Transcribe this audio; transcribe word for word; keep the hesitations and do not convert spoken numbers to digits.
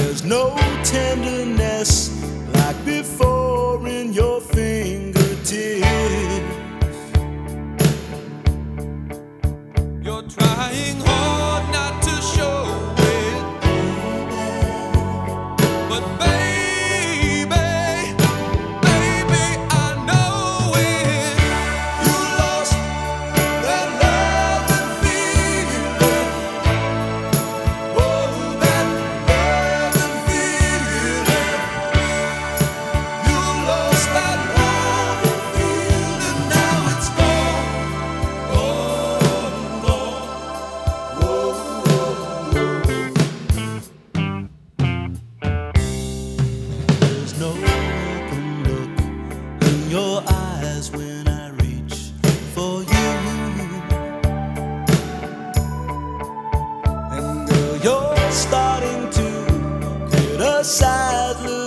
There's no tenderness like before in your fingertips. You're trying hard not to show it, but baby, baby, I know it. You lost that love and feeling. Oh, that love and feeling. You lost that love and feeling. Now it's gone, gone, gone. There's no open look in your eyes when I reach for you. And girl, you're starting to get a side look